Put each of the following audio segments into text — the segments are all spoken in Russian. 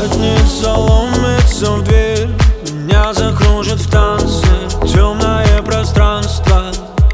Пятница ломится в дверь, меня закружит в танце темное пространство.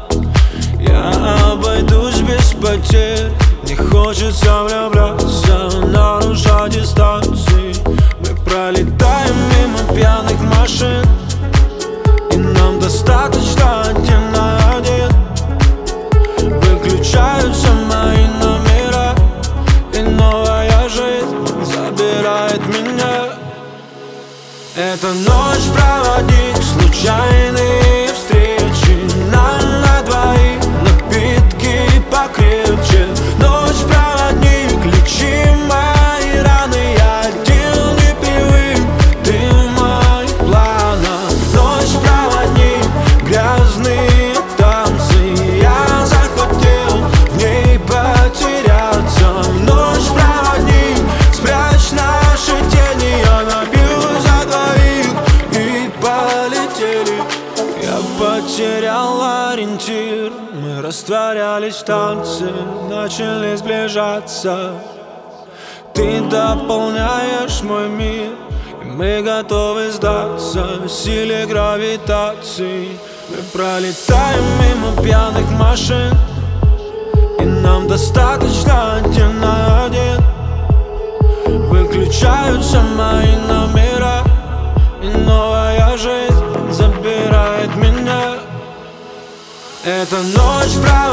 Я обойдусь без потерь, не хочется влюбляться, нарушать дистанции. Мы пролетаем мимо пьяных машин, и нам достаточно один на один. Выключаются мои номера, и новая жизнь забирает меня. Эта ночь проводник, случайные встречи, нам на двоих напитки покрепче. Ночь проводник, лечи мои раны, я один не привык, ты в моих планах. Ночь проводник, грязные танцы, я захотел в ней потеряться. Ночь проводник, спрячь наши тени, я набил за двоих и полетели. Я потерял ориентир, мы растворялись в танце, начали сближаться. Ты дополняешь мой мир, и мы готовы сдаться силе гравитации. Мы пролетаем мимо пьяных машин, и нам достаточно один на один. Выключаются мои номера, и новая жизнь забирает меня. Эта ночь